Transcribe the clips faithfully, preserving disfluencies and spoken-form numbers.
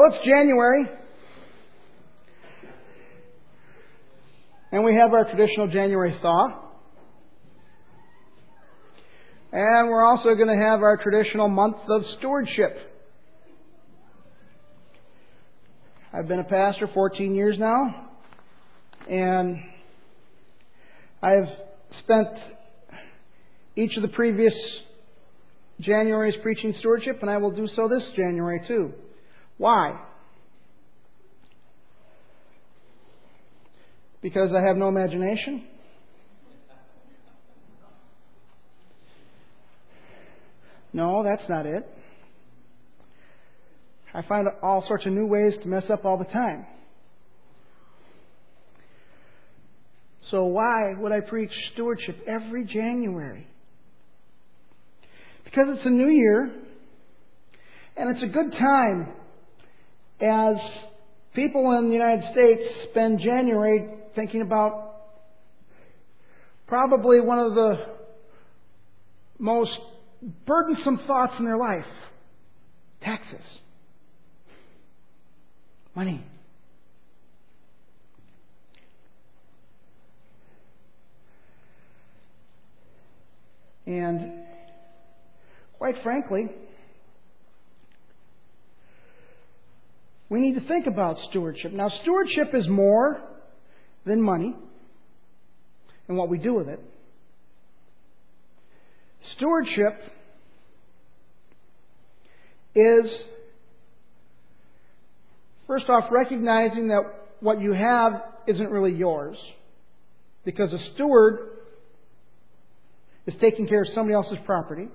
Well, it's January, and we have our traditional January thaw. And we're also going to have our traditional month of stewardship. I've been a pastor fourteen years now, and I've spent each of the previous Januaries preaching stewardship, and I will do so this January too. Why? Because I have no imagination? No, that's not it. I find all sorts of new ways to mess up all the time. So why would I preach stewardship every January? Because it's a new year, and it's a good time as people in the United States spend January thinking about probably one of the most burdensome thoughts in their life. Taxes. Money. And quite frankly, we need to think about stewardship. Now, stewardship is more than money and what we do with it. Stewardship is, first off, recognizing that what you have isn't really yours, because a steward is taking care of somebody else's property.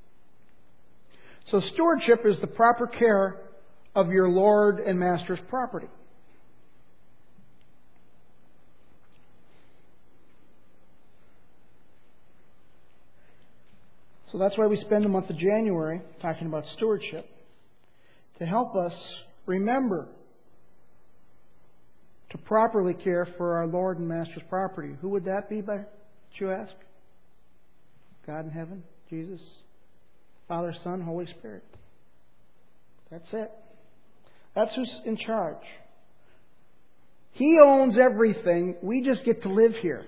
So stewardship is the proper care of your Lord and Master's property. So that's why we spend the month of January talking about stewardship, to help us remember to properly care for our Lord and Master's property. Who would that be, by you ask? God in heaven, Jesus, Father, Son, Holy Spirit. That's it. That's who's in charge. He owns everything. We just get to live here.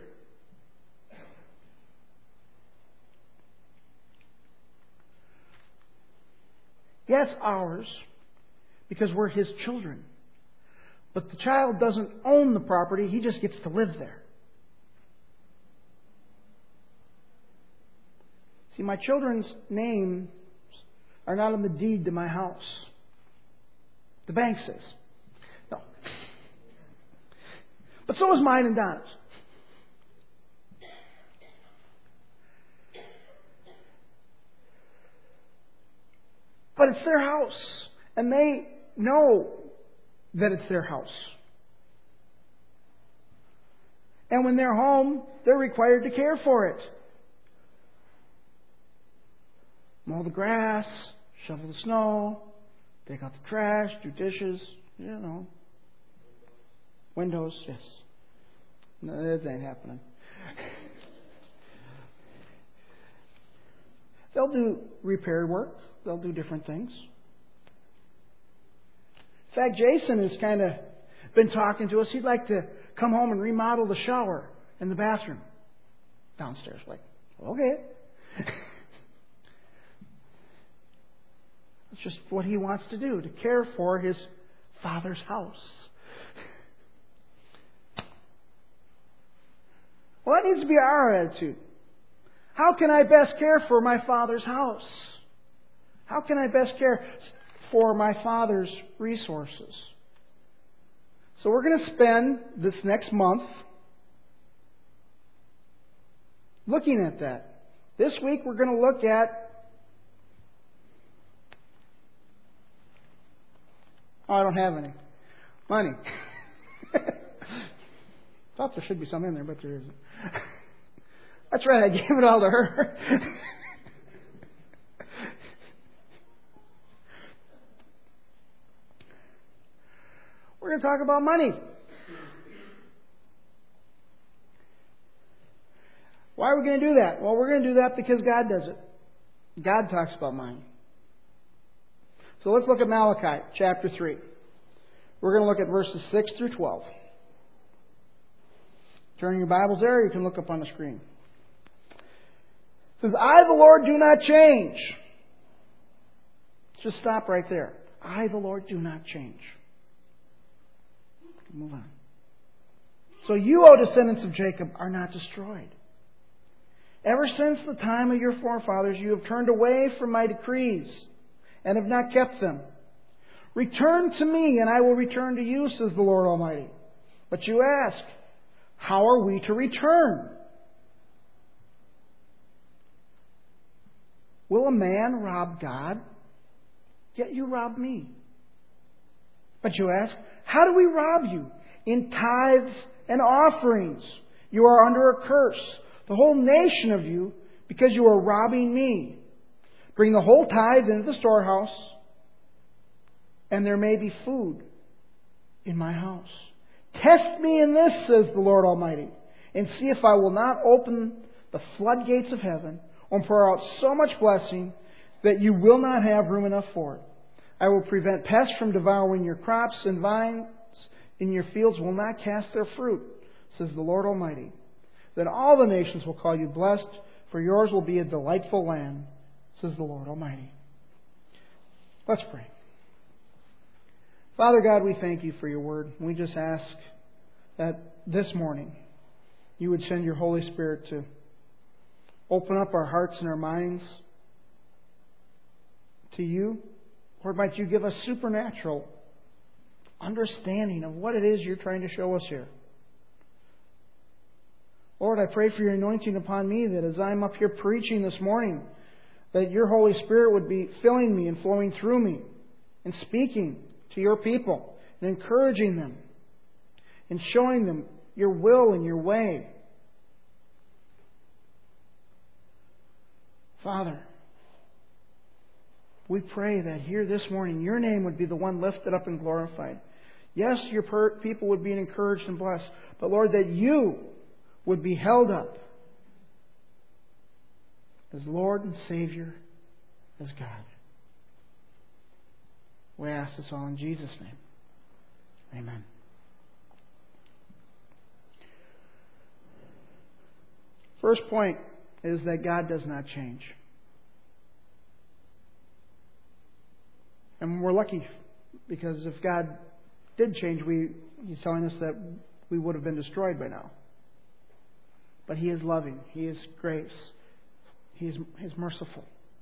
Yes, ours, because we're His children. But the child doesn't own the property. He just gets to live there. See, my children's names are not on the deed to my house. The bank says. No. But so is mine and Donna's. But it's their house. And they know that it's their house. And when they're home, they're required to care for it. Mow the grass, shovel the snow, take out the trash, do dishes, you know. Windows, yes. No, that ain't happening. They'll do repair work. They'll do different things. In fact, Jason has kind of been talking to us. He'd like to come home and remodel the shower and the bathroom downstairs. Like, okay. It's just what he wants to do, to care for his Father's house. Well, that needs to be our attitude. How can I best care for my Father's house? How can I best care for my Father's resources? So we're going to spend this next month looking at that. This week we're going to look at... Oh, I don't have any. Money. Thought there should be some in there, but there isn't. That's right, I gave it all to her. We're going to talk about money. Why are we going to do that? Well, we're going to do that because God does it. God talks about money. So let's look at Malachi chapter three. We're going to look at verses six through twelve. Turning your Bibles there, you can look up on the screen. It says, I, the Lord, do not change. Just stop right there. I, the Lord, do not change. Move on. So you, O descendants of Jacob, are not destroyed. Ever since the time of your forefathers, you have turned away from my decrees and have not kept them. Return to me, and I will return to you, says the Lord Almighty. But you ask, how are we to return? Will a man rob God? Yet you rob me. But you ask, how do we rob you? In tithes and offerings. You are under a curse, the whole nation of you, because you are robbing me. Bring the whole tithe into the storehouse, and there may be food in my house. Test me in this, says the Lord Almighty, and see if I will not open the floodgates of heaven and pour out so much blessing that you will not have room enough for it. I will prevent pests from devouring your crops, and vines in your fields will not cast their fruit, says the Lord Almighty. Then all the nations will call you blessed, for yours will be a delightful land, says the Lord Almighty. Let's pray. Father God, we thank you for your word. We just ask that this morning you would send your Holy Spirit to open up our hearts and our minds to you. Lord, might you give us supernatural understanding of what it is you're trying to show us here. Lord, I pray for your anointing upon me, that as I'm up here preaching this morning, that your Holy Spirit would be filling me and flowing through me and speaking to your people and encouraging them and showing them your will and your way. Father, we pray that here this morning your name would be the one lifted up and glorified. Yes, your per- people would be encouraged and blessed, but Lord, that you would be held up as Lord and Savior, as God. We ask this all in Jesus' name. Amen. First point is that God does not change. And we're lucky, because if God did change, we, He's telling us that we would have been destroyed by now. But He is loving. He is grace. He is, he is merciful.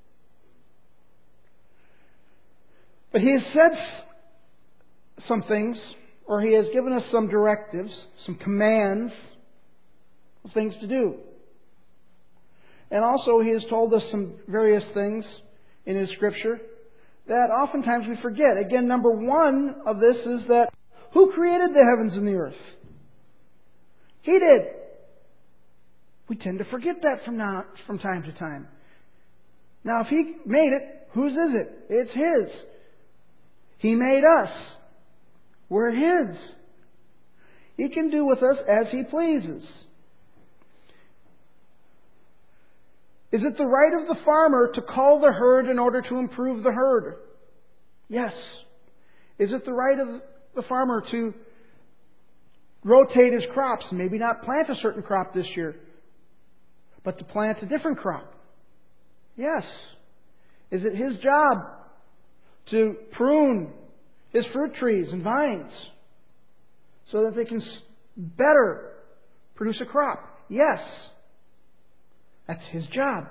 But He has said some things, or He has given us some directives, some commands of things to do. And also He has told us some various things in His Scripture that oftentimes we forget. Again, number one of this is that who created the heavens and the earth? He did. We tend to forget that from now, from time to time. Now, if He made it, whose is it? It's His. He made us. We're His. He can do with us as He pleases. Is it the right of the farmer to cull the herd in order to improve the herd? Yes. Is it the right of the farmer to rotate his crops? Maybe not plant a certain crop this year, but to plant a different crop? Yes. Is it his job to prune his fruit trees and vines so that they can better produce a crop? Yes. That's His job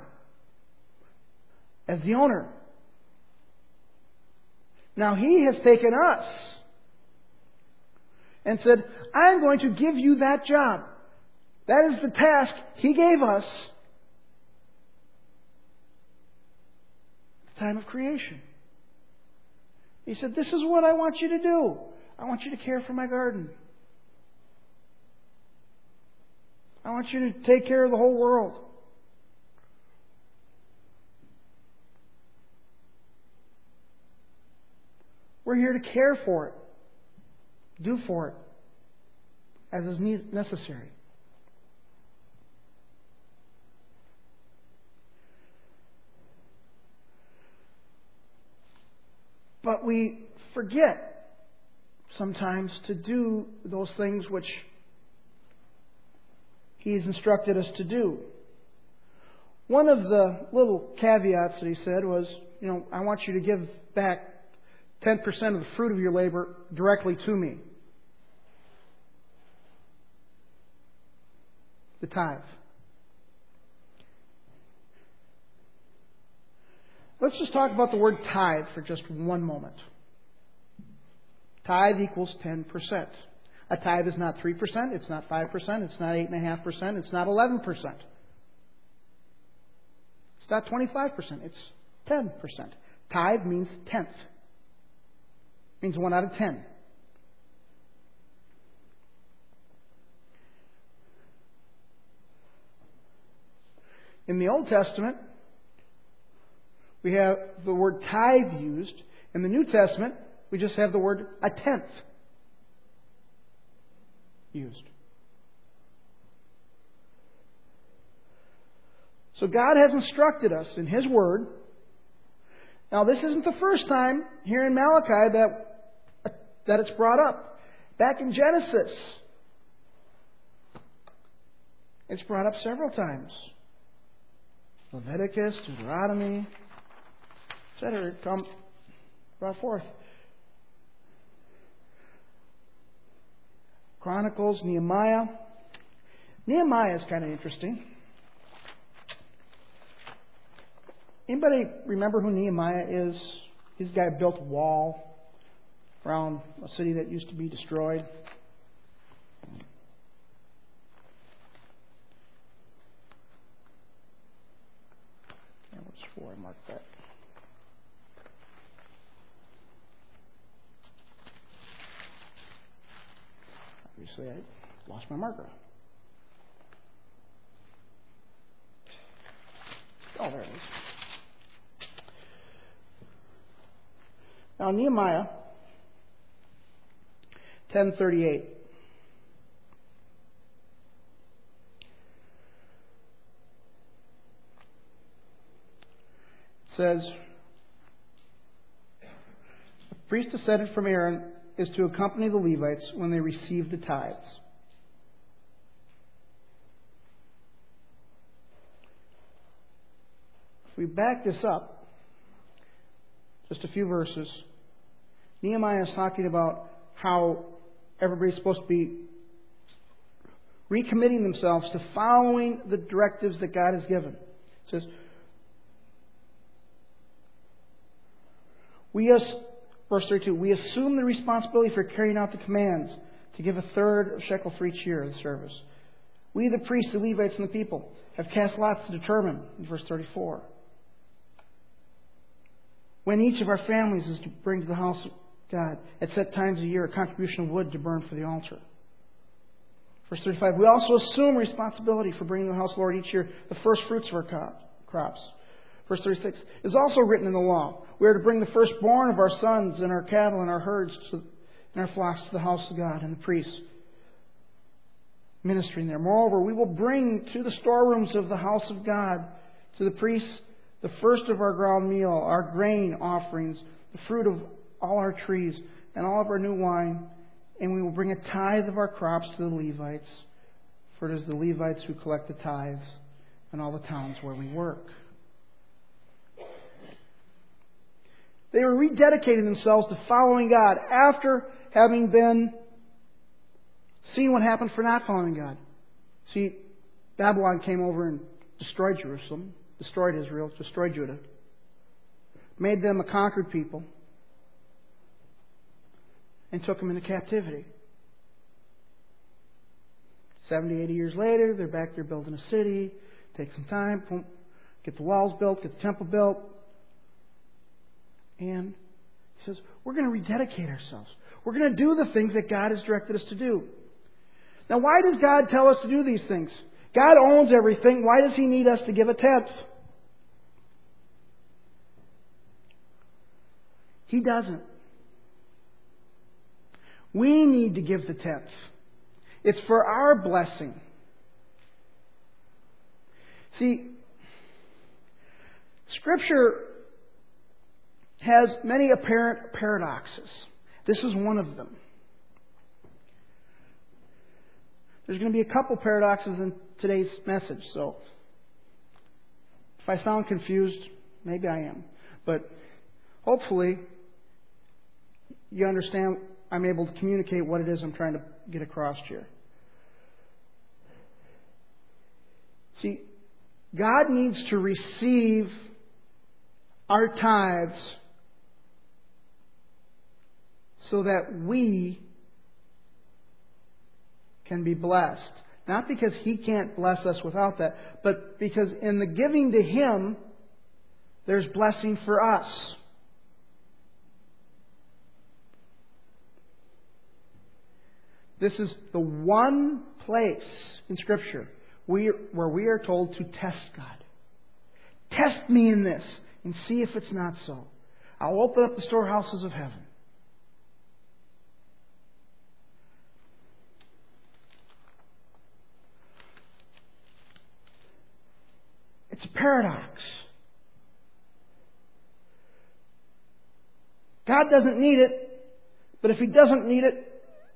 as the owner. Now He has taken us and said, I'm going to give you that job. That is the task He gave us at the time of creation. He said, this is what I want you to do. I want you to care for my garden. I want you to take care of the whole world. We're here to care for it, do for it, as is necessary. But we forget sometimes to do those things which He's instructed us to do. One of the little caveats that He said was, you know, I want you to give back ten percent of the fruit of your labor directly to me. The tithe. Let's just talk about the word tithe for just one moment. Tithe equals ten percent. A tithe is not three percent, it's not five percent, it's not eight point five percent, it's not eleven percent. It's not twenty-five percent, it's ten percent. Tithe means tenth. It means one out of ten. In the Old Testament, we have the word tithe used. In the New Testament, we just have the word a tenth used. So God has instructed us in His Word. Now, this isn't the first time here in Malachi that, that it's brought up. Back in Genesis, it's brought up several times. Leviticus, Deuteronomy, et cetera, come brought forth. Chronicles, Nehemiah. Nehemiah is kind of interesting. Anybody remember who Nehemiah is? This guy built a wall around a city that used to be destroyed. Four, I marked that. Obviously, I lost my marker. Oh, there it is. Now, Nehemiah ten thirty-eight. Says, a priest descended from Aaron is to accompany the Levites when they receive the tithes. If we back this up, just a few verses, Nehemiah is talking about how everybody's supposed to be recommitting themselves to following the directives that God has given. It says, We, as, verse thirty-two, we assume the responsibility for carrying out the commands to give a third of shekel for each year of the service. We, the priests, the Levites, and the people, have cast lots to determine, in verse thirty-four, when each of our families is to bring to the house of God at set times a year a contribution of wood to burn for the altar. Verse thirty-five, we also assume responsibility for bringing to the house of the Lord each year the first fruits of our crops. Verse thirty-six, it is also written in the law, we are to bring the firstborn of our sons and our cattle and our herds to, and our flocks to the house of God, and the priests ministering there. Moreover, we will bring to the storerooms of the house of God, to the priests, the first of our ground meal, our grain offerings, the fruit of all our trees, and all of our new wine, and we will bring a tithe of our crops to the Levites, for it is the Levites who collect the tithes in all the towns where we work. They were rededicating themselves to following God after having been seeing what happened for not following God. See, Babylon came over and destroyed Jerusalem, destroyed Israel, destroyed Judah, made them a conquered people, and took them into captivity. seventy, eighty years later, they're back there building a city. Take some time, get the walls built, get the temple built. And He says, we're going to rededicate ourselves. We're going to do the things that God has directed us to do. Now, why does God tell us to do these things? God owns everything. Why does He need us to give a tenth? He doesn't. We need to give the tenth. It's for our blessing. See, Scripture has many apparent paradoxes. This is one of them. There's going to be a couple paradoxes in today's message, so if I sound confused, maybe I am. But hopefully you understand I'm able to communicate what it is I'm trying to get across here. See, God needs to receive our tithes so that we can be blessed. Not because He can't bless us without that, but because in the giving to Him, there's blessing for us. This is the one place in Scripture we, where we are told to test God. Test me in this and see if it's not so. I'll open up the storehouses of heaven. It's a paradox. God doesn't need it, but if He doesn't need it,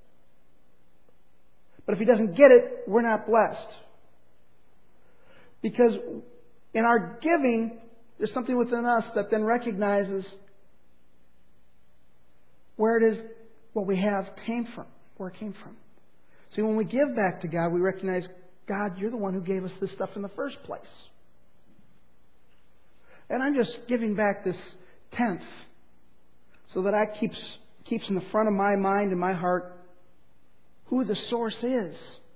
but if He doesn't get it, we're not blessed. Because in our giving, there's something within us that then recognizes where it is, what we have came from, where it came from. See, when we give back to God, we recognize, God, You're the one who gave us this stuff in the first place. And I'm just giving back this tenth so that I keeps keeps in the front of my mind and my heart who the source is.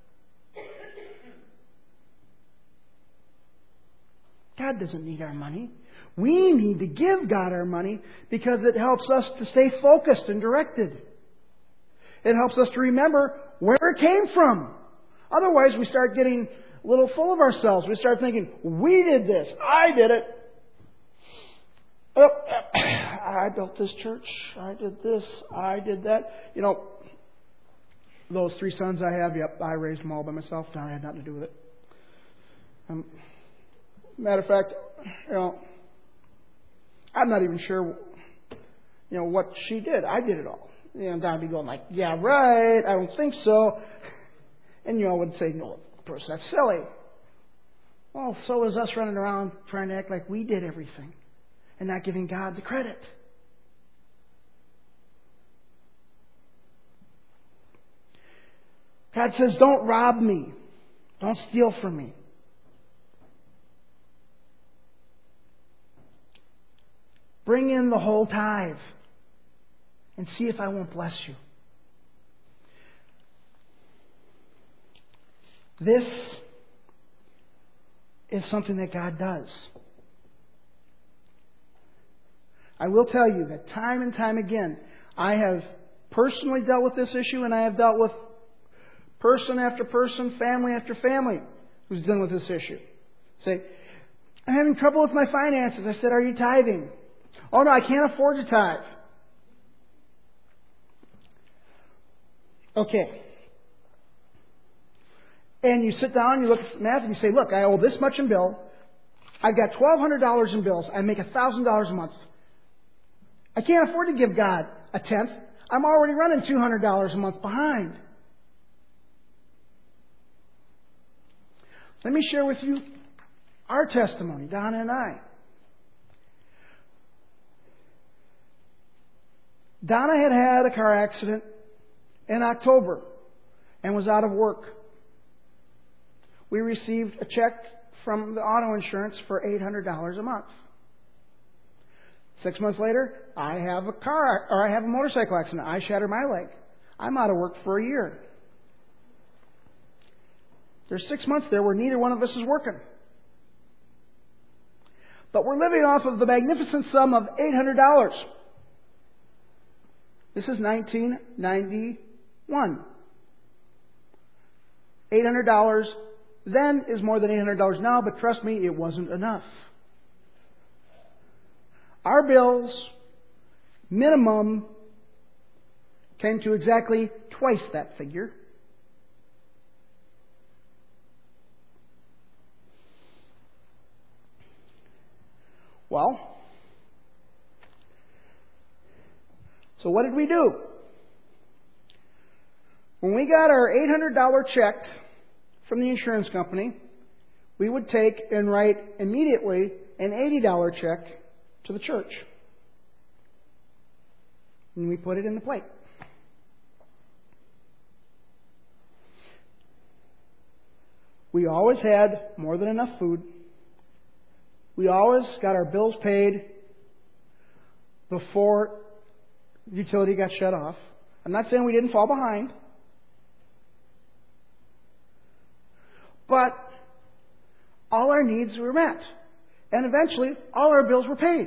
God doesn't need our money. We need to give God our money because it helps us to stay focused and directed. It helps us to remember where it came from. Otherwise, we start getting a little full of ourselves. We start thinking, we did this. I did it. Oh, I built this church. I did this. I did that. You know, those three sons I have, yep, I raised them all by myself. No, I had nothing to do with it. Um, matter of fact, you know, I'm not even sure, you know, what she did. I did it all. You know, Don would be going like, yeah, right. I don't think so. And you all would say, no, of course, that's silly. Well, so is us running around trying to act like we did everything and not giving God the credit. God says, don't rob me. Don't steal from me. Bring in the whole tithe and see if I won't bless you. This is something that God does. I will tell you that time and time again, I have personally dealt with this issue, and I have dealt with person after person, family after family who's dealing with this issue. Say, I'm having trouble with my finances. I said, are you tithing? Oh no, I can't afford to tithe. Okay. And you sit down, you look at the math, and you say, look, I owe this much in bill. I've got twelve hundred dollars in bills. I make one thousand dollars a month. I can't afford to give God a tenth. I'm already running two hundred dollars a month behind. Let me share with you our testimony, Donna and I. Donna had had a car accident in October and was out of work. We received a check from the auto insurance for eight hundred dollars a month. Six months later, I have a car, or I have a motorcycle accident. I shatter my leg. I'm out of work for a year. There's six months there where neither one of us is working. But we're living off of the magnificent sum of eight hundred dollars. This is nineteen ninety-one. eight hundred dollars then is more than eight hundred dollars now, but trust me, it wasn't enough. Our bills, minimum, came to exactly twice that figure. Well, so what did we do? When we got our eight hundred dollars check from the insurance company, we would take and write immediately an eighty dollars check to the church. And we put it in the plate. We always had more than enough food. We always got our bills paid before utility got shut off. I'm not saying we didn't fall behind. But all our needs were met. And eventually, all our bills were paid.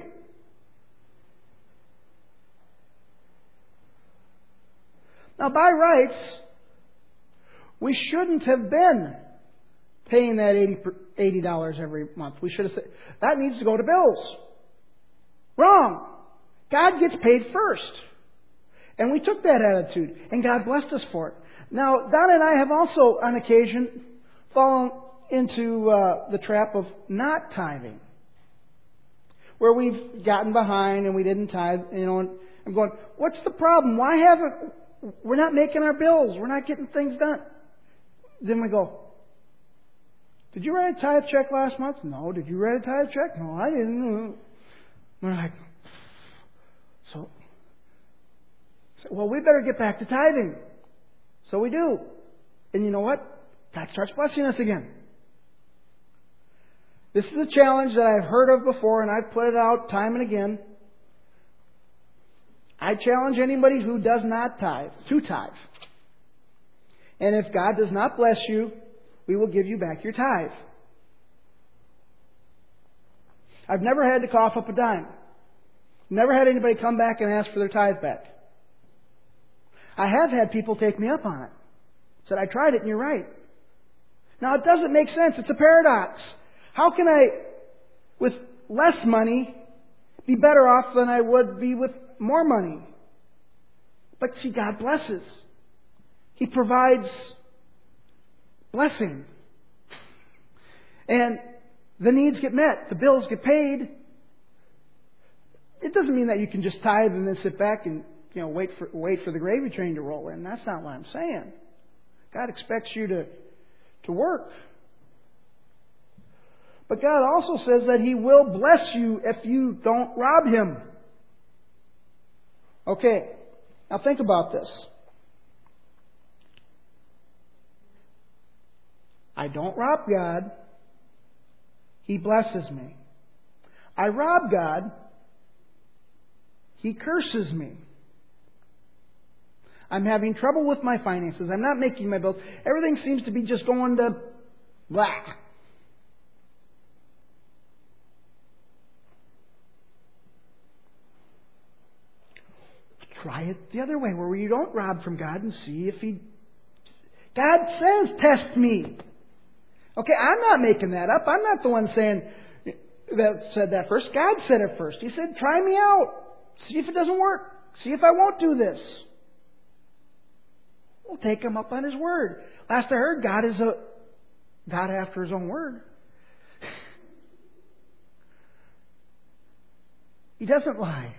Now, by rights, we shouldn't have been paying that eighty dollars every month. We should have said, that needs to go to bills. Wrong. God gets paid first. And we took that attitude, and God blessed us for it. Now, Donna and I have also, on occasion, fallen into uh, the trap of not tithing, where we've gotten behind and we didn't tithe. You know, and I'm going, what's the problem? Why haven't we're not making our bills? We're not getting things done. Then we go, did you write a tithe check last month? No. Did you write a tithe check? No, I didn't. We're like, so, so, well, we better get back to tithing. So we do. And you know what? God starts blessing us again. This is a challenge that I've heard of before, and I've put it out time and again. I challenge anybody who does not tithe to tithe. And if God does not bless you, we will give you back your tithe. I've never had to cough up a dime. Never had anybody come back and ask for their tithe back. I have had people take me up on it. Said, I tried it and you're right. Now, it doesn't make sense. It's a paradox. How can I, with less money, be better off than I would be with more money? But see, God blesses. He provides blessing. And the needs get met. The bills get paid. It doesn't mean that you can just tithe and then sit back and, you know, wait for wait for the gravy train to roll in. That's not what I'm saying. God expects you to, to work. But God also says that He will bless you if you don't rob Him. Okay, now think about this. I don't rob God. He blesses me. I rob God. He curses me. I'm having trouble with my finances. I'm not making my bills. Everything seems to be just going to black. Try it the other way, where you don't rob from God and see if He... God says, test me. Okay, I'm not making that up. I'm not the one saying that said that first. God said it first. He said, try me out. See if it doesn't work. See if I won't do this. We'll take Him up on His word. Last I heard, God is a God after His own word. He doesn't lie.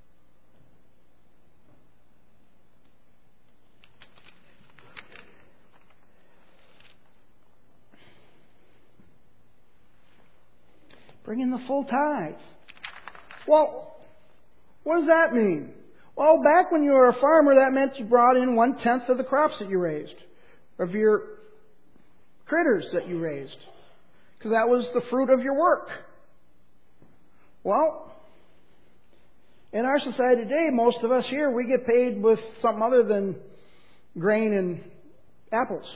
Bring in the full tithe. Well, what does that mean? Well, back when you were a farmer, that meant you brought in one-tenth of the crops that you raised, of your critters that you raised, because that was the fruit of your work. Well, in our society today, most of us here, we get paid with something other than grain and apples.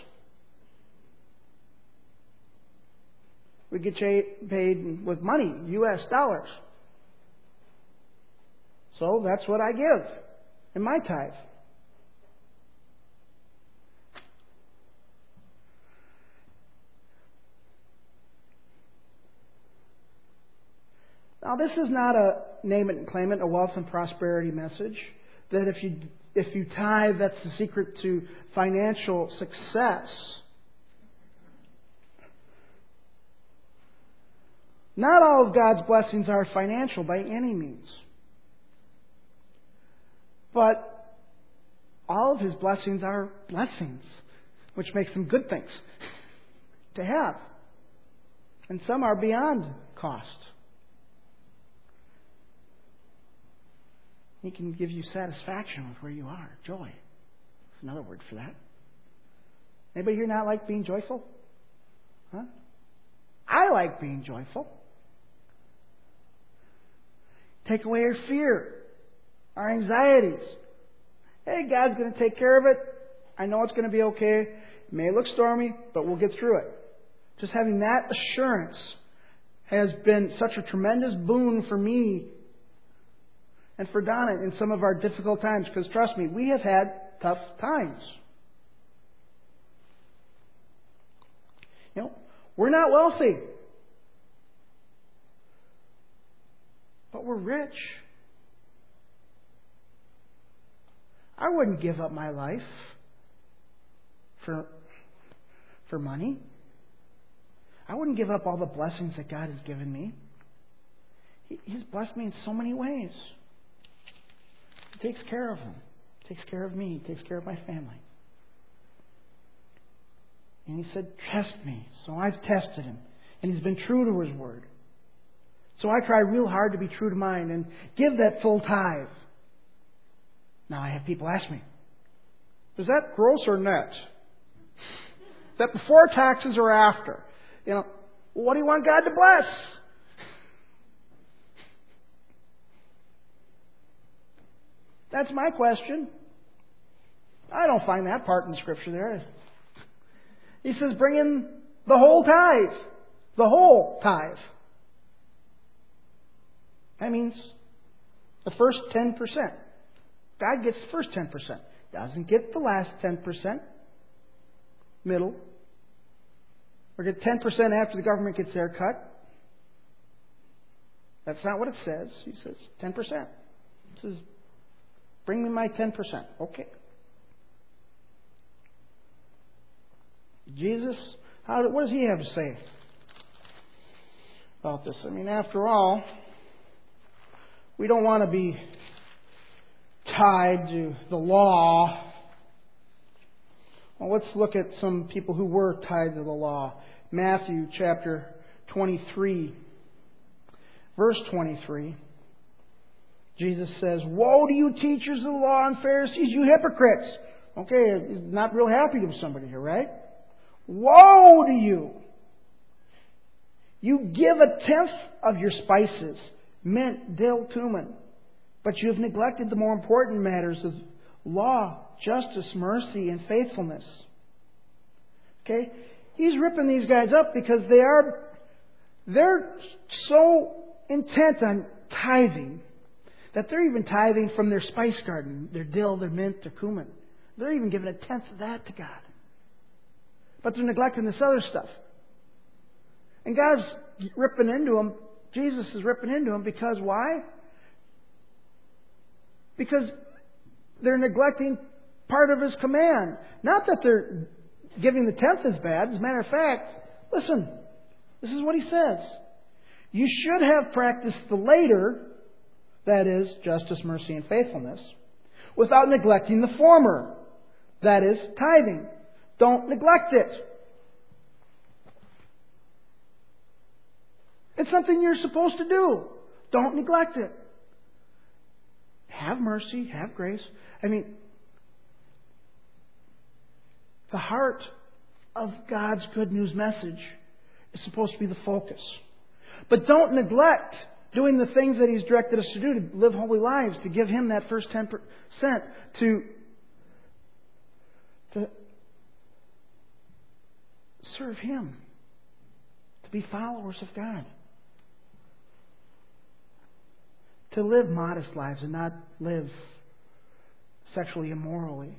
We get paid with money, U S dollars. So that's what I give in my tithe. Now, this is not a name it and claim it, a wealth and prosperity message. That if you if you tithe, that's the secret to financial success. Not all of God's blessings are financial by any means. But all of His blessings are blessings, which makes them good things. to have. And some are beyond cost. He can give you satisfaction with where you are. Joy. That's another word for that. Anybody here not like being joyful? Huh? I like being joyful. Take away our fear, our anxieties. Hey, God's going to take care of it. I know it's going to be okay. It may look stormy, but we'll get through it. Just having that assurance has been such a tremendous boon for me and for Donna in some of our difficult times. Because trust me, we have had tough times. You know, we're not wealthy, but we're rich. I wouldn't give up my life for, for money. I wouldn't give up all the blessings that God has given me. He, he's blessed me in so many ways. He takes care of them. He takes care of me. He takes care of my family. And He said, test me. So I've tested Him. And He's been true to His word. So I try real hard to be true to mine and give that full tithe. Now I have people ask me, is that gross or net? Is that before taxes or after? You know, what do you want God to bless? That's my question. I don't find that part in the Scripture there. He says, bring in the whole tithe. The whole tithe. That means the first ten percent. God gets the first ten percent. Doesn't get the last ten percent. Middle. Or get ten percent after the government gets their cut. That's not what it says. He says ten percent. He says, bring me my ten percent. Okay. Jesus, how, what does He have to say about this? I mean, after all, we don't want to be tied to the law. Well, let's look at some people who were tied to the law. Matthew chapter twenty-three, verse twenty-three. Jesus says, woe to you teachers of the law and Pharisees, you hypocrites. Okay, he's not real happy with somebody here, right? Woe to you! You give a tenth of your spices, mint, dill, cumin, but you have neglected the more important matters of law, justice, mercy, and faithfulness. Okay? He's ripping these guys up because they are they're so intent on tithing that they're even tithing from their spice garden, their dill, their mint, their cumin. They're even giving a tenth of that to God. But they're neglecting this other stuff. And God's ripping into them. Jesus is ripping into them because why? Because they're neglecting part of His command. Not that they're giving the tenth is bad. As a matter of fact, listen, this is what He says. You should have practiced the later, that is, justice, mercy, and faithfulness, without neglecting the former, that is, tithing. Don't neglect it. It's something you're supposed to do. Don't neglect it. Have mercy, have grace. I mean, the heart of God's good news message is supposed to be the focus. But don't neglect doing the things that He's directed us to do, to live holy lives, to give Him that first ten percent, to, to serve Him, to be followers of God, to live modest lives and not live sexually immorally.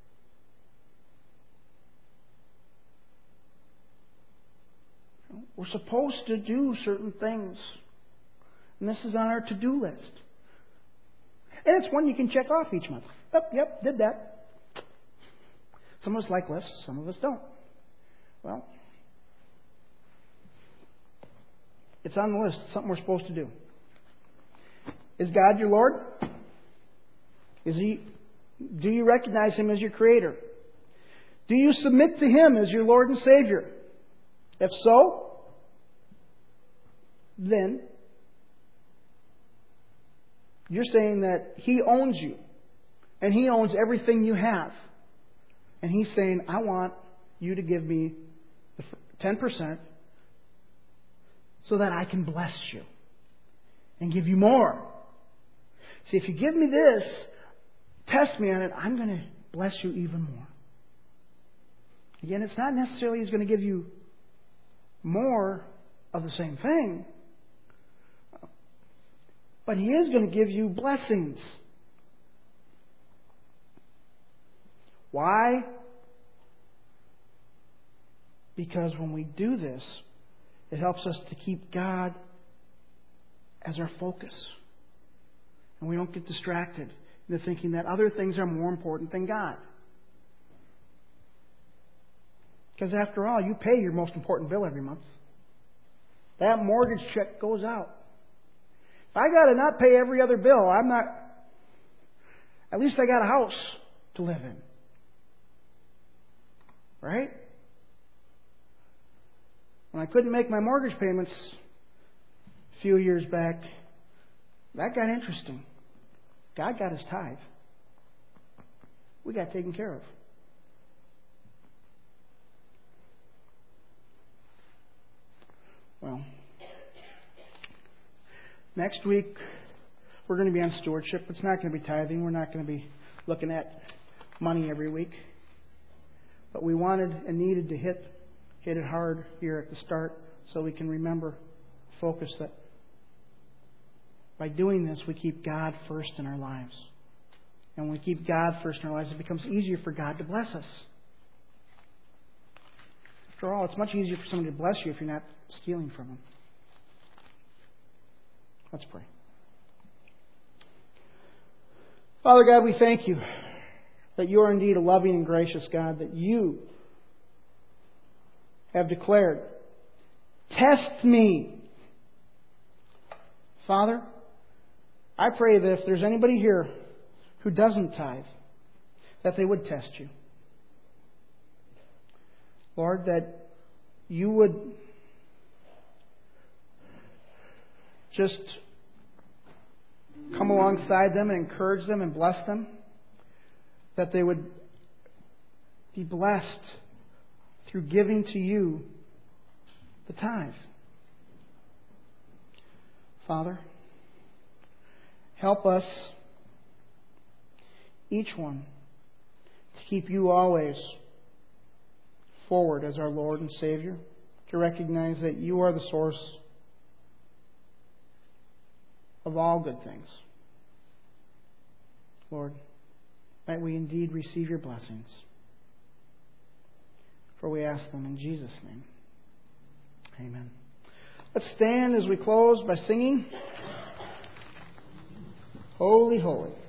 We're supposed to do certain things. And this is on our to-do list. And it's one you can check off each month. Yep, yep, did that. Some of us like lists, some of us don't. Well, it's on the list. It's something we're supposed to do. Is God your Lord? Is He? Do you recognize Him as your Creator? Do you submit to Him as your Lord and Savior? If so, then you're saying that He owns you. And He owns everything you have. And He's saying, I want you to give me the ten percent so that I can bless you and give you more. See, if you give me this, test me on it, I'm going to bless you even more. Again, it's not necessarily He's going to give you more of the same thing, but He is going to give you blessings. Why? Because when we do this, it helps us to keep God as our focus. And we don't get distracted into thinking that other things are more important than God. Because after all, you pay your most important bill every month. That mortgage check goes out. If I got to not pay every other bill, I'm not... At least I got a house to live in. Right? When I couldn't make my mortgage payments a few years back, that got interesting. God got His tithe. We got taken care of. Well, next week we're going to be on stewardship. It's not going to be tithing. We're not going to be looking at money every week. But we wanted and needed to hit hit it hard here at the start so we can remember, focus that by doing this we keep God first in our lives. And when we keep God first in our lives, it becomes easier for God to bless us. After all, it's much easier for someone to bless you if you're not stealing from them. Let's pray. Father God, we thank You that You are indeed a loving and gracious God, that You have declared, test me. Father, I pray that if there's anybody here who doesn't tithe, that they would test You. Lord, that You would just come alongside them and encourage them and bless them. That they would be blessed through giving to You the tithe. Father, help us, each one, to keep You always forward as our Lord and Savior, to recognize that You are the source of all good things. Lord, might we indeed receive Your blessings. For we ask them in Jesus' name. Amen. Let's stand as we close by singing, Holy, Holy.